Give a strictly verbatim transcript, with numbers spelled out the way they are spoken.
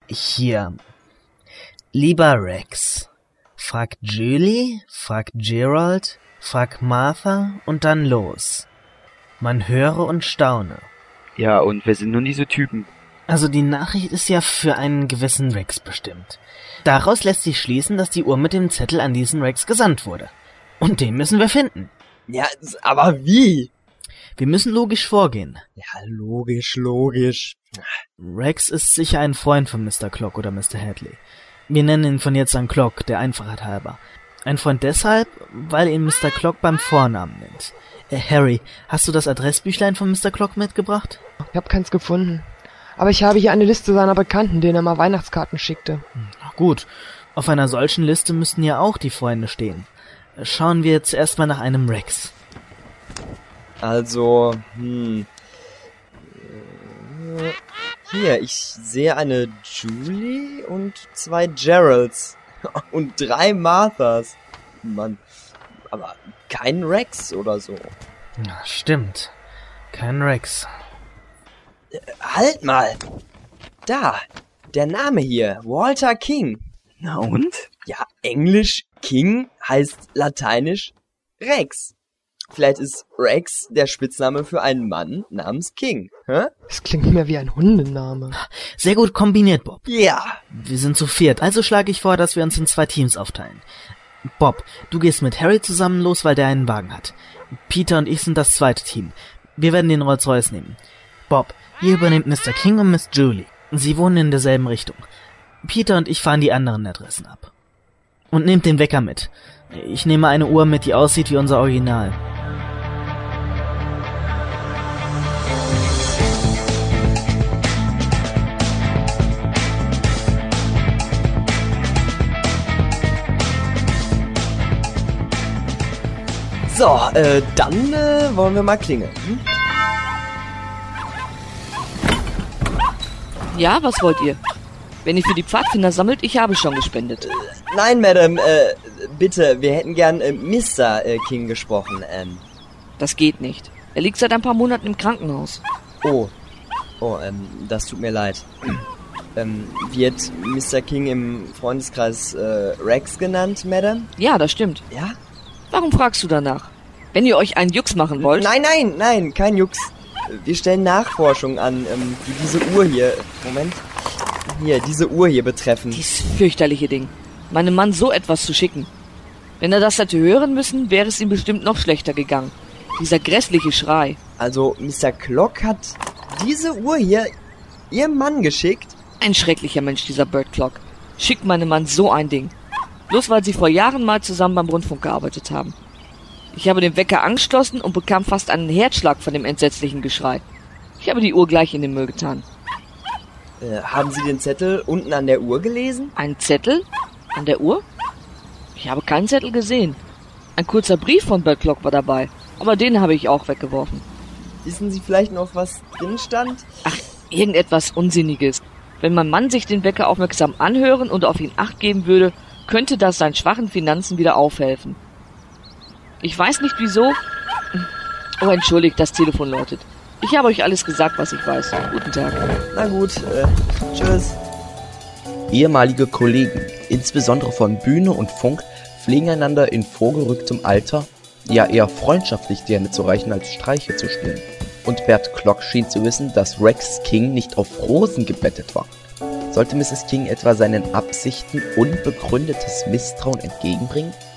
Hier. Lieber Rex, frag Julie, frag Gerald, frag Martha und dann los. Man höre und staune. Ja, und wer sind nun diese Typen? Also die Nachricht ist ja für einen gewissen Rex bestimmt. Daraus lässt sich schließen, dass die Uhr mit dem Zettel an diesen Rex gesandt wurde. Und den müssen wir finden. Ja, aber wie? Wir müssen logisch vorgehen. Ja, logisch, logisch. Rex ist sicher ein Freund von Mister Clock oder Mister Hadley. Wir nennen ihn von jetzt an Clock, der Einfachheit halber. Ein Freund deshalb, weil ihn Mister Clock beim Vornamen nennt. Äh, Harry, hast du das Adressbüchlein von Mister Clock mitgebracht? Ich hab keins gefunden. Aber ich habe hier eine Liste seiner Bekannten, denen er mal Weihnachtskarten schickte. Ach gut, auf einer solchen Liste müssten ja auch die Freunde stehen. Schauen wir jetzt erstmal nach einem Rex. Also, hm... Hier, ich sehe eine Julie und zwei Geralds. Und drei Marthas. Mann, aber kein Rex oder so. Ja, stimmt. Kein Rex. Äh, halt mal! Da, der Name hier, Walter King. Na und? Ja, Englisch King heißt lateinisch Rex. Vielleicht ist Rex der Spitzname für einen Mann namens King. Hä? Das klingt mehr wie ein Hundename. Sehr gut kombiniert, Bob. Ja. Wir sind zu viert, also schlage ich vor, dass wir uns in zwei Teams aufteilen. Bob, du gehst mit Harry zusammen los, weil der einen Wagen hat. Peter und ich sind das zweite Team. Wir werden den Rolls-Royce nehmen. Bob, ihr übernehmt Mister King und Miss Julie. Sie wohnen in derselben Richtung. Peter und ich fahren die anderen Adressen ab. Und nehmt den Wecker mit. Ich nehme eine Uhr mit, die aussieht wie unser Original. So, äh, dann äh, wollen wir mal klingeln. Hm? Ja, was wollt ihr? Wenn ihr für die Pfadfinder sammelt, ich habe schon gespendet. Nein, Madame, äh, bitte, wir hätten gern äh, Mister Äh, King gesprochen, ähm. Das geht nicht. Er liegt seit ein paar Monaten im Krankenhaus. Oh, oh, ähm, das tut mir leid. ähm, wird Mister King im Freundeskreis äh, Rex genannt, Madame? Ja, das stimmt. Ja? Warum fragst du danach? Wenn ihr euch einen Jux machen wollt... Nein, nein, nein, kein Jux. Wir stellen Nachforschungen an, ähm, die diese Uhr hier... Moment. Hier, diese Uhr hier betreffen. Dies fürchterliche Ding. Meinem Mann so etwas zu schicken. Wenn er das hätte hören müssen, wäre es ihm bestimmt noch schlechter gegangen. Dieser grässliche Schrei. Also, Mister Clock hat diese Uhr hier ihrem Mann geschickt? Ein schrecklicher Mensch, dieser Bird Clock. Schickt meinem Mann so ein Ding. Bloß weil sie vor Jahren mal zusammen beim Rundfunk gearbeitet haben. Ich habe den Wecker angeschlossen und bekam fast einen Herzschlag von dem entsetzlichen Geschrei. Ich habe die Uhr gleich in den Müll getan. Äh, haben Sie den Zettel unten an der Uhr gelesen? Ein Zettel? An der Uhr? Ich habe keinen Zettel gesehen. Ein kurzer Brief von Bird Clock war dabei, aber den habe ich auch weggeworfen. Wissen Sie vielleicht noch, was drin stand? Ach, irgendetwas Unsinniges. Wenn mein Mann sich den Wecker aufmerksam anhören und auf ihn Acht geben würde, könnte das seinen schwachen Finanzen wieder aufhelfen. Ich weiß nicht wieso... Oh, entschuldigt, das Telefon läutet. Ich habe euch alles gesagt, was ich weiß. Guten Tag. Na gut, äh, tschüss. Ehemalige Kollegen, insbesondere von Bühne und Funk, pflegen einander in vorgerücktem Alter, ja eher freundschaftlich die Hände zu reichen, als Streiche zu spielen. Und Bert Clock schien zu wissen, dass Rex King nicht auf Rosen gebettet war. Sollte Misses King etwa seinen Absichten unbegründetes Misstrauen entgegenbringen?